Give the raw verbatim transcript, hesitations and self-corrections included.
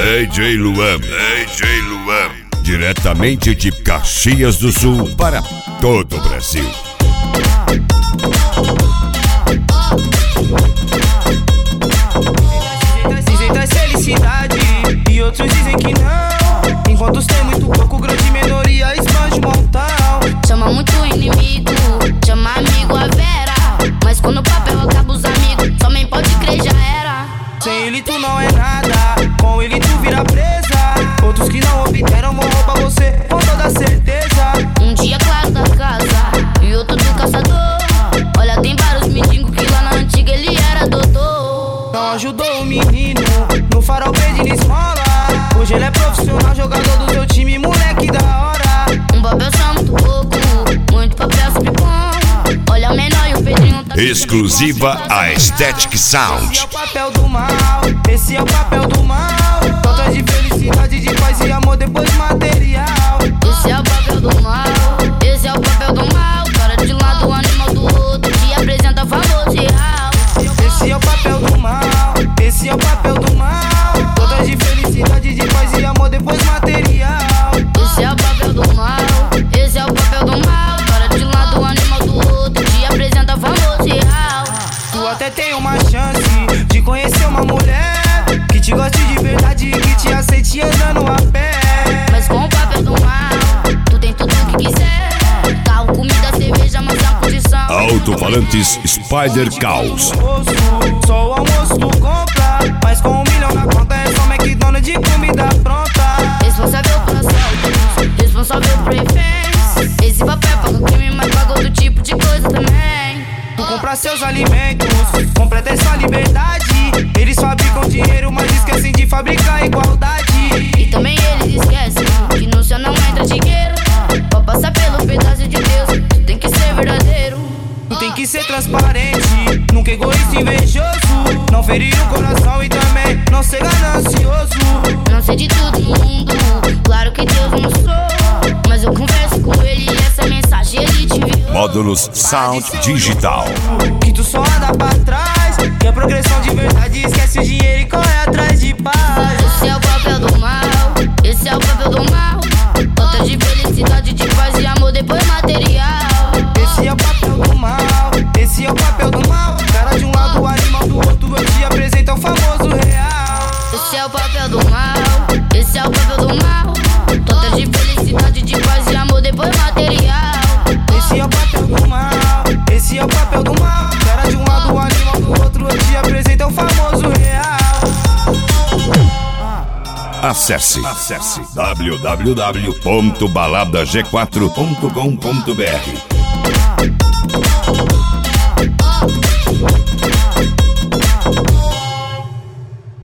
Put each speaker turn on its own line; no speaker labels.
D J Luan, D J Luan, diretamente de Caxias do Sul para todo o Brasil.
Dizem das felicidade e outros dizem que não. Enquanto os tem muito pouco, grande minoria expande um montão.
Chama muito inimigo, chama amigo a Vera, mas quando o papel acaba os amigos, somente pode crer já era.
Sem ele tu não é nada, com ele tu vira presa. Outros que não obteram vão roubar você com toda certeza.
Um dia claro da casa e outro do caçador. Olha, tem vários mendigos que lá na antiga ele era doutor.
Não ajudou o menino no farol pedindo esmola. Hoje ele é profissional, jogador do seu time, moleque da hora.
Um papel só muito pouco, muito papel sempre bom. Olha o menor e o Pedrinho tá
Exclusiva a Aesthetic Sound.
Esse é o papel do mal, esse é o papel do mal. Falta de felicidade, de paz e amor, depois material.
Esse é o papel do mal, esse é o papel do mal. Cara de um lado, o animal do outro, te apresenta famoso e real.
Esse é o papel do mal, esse é o papel do mal. Falta de felicidade, de paz e amor, depois material.
Esse é o papel do mal, esse é o papel do mal. Cara de um lado, o animal do outro, te apresenta famoso e real.
Tu até tem uma chance de conhecer uma mulher que te goste de verdade e que te aceite andando a pé.
Mas com o papel do mal, tu tem tudo o que quiser. Carro, comida, cerveja, mansão, condição.
Alto-falantes Spider Caos.
Só o almoço tu compra, mas com um milhão na conta é só McDonald's de comida pronta.
Responsável por assaltos, responsável por reféns. Esse papel paga o crime, mas paga outro tipo de coisa também.
Tu compra seus alimentos, completa sua liberdade. Eles fabricam dinheiro, mas esquecem de fabricar igualdade.
E também eles esquecem que no céu não entra dinheiro. Pra passar pelo pedaço de Deus, tu tem que ser verdadeiro.
Tu tem que ser transparente, nunca egoísta e invejoso. Não ferir o coração e também não ser ganancioso.
Não sei de tudo no mundo, claro que Deus não sou. Mas eu converso com ele e essa mensagem ele te enviou.
Módulos Sound Digital.
Que tu só anda pra trás, que a progressão de verdade esquece o dinheiro e corre atrás de paz.
Esse é o papel do mal, esse é o papel do mal. Falta de felicidade, de paz e amor, depois material.
Esse é o papel do mal, esse é o papel do mal. Cara de um lado, o animal do outro, eu te apresento o famoso real.
Esse é o papel do mal, esse é o papel do mal. Falta de felicidade, de paz e amor, depois material.
Esse é o papel do mal, esse é o papel do mal. Cara de um lado, o animal do outro, eu te apresento o famoso real.
Acesse, acesse w w w ponto balada g quatro ponto com ponto b r.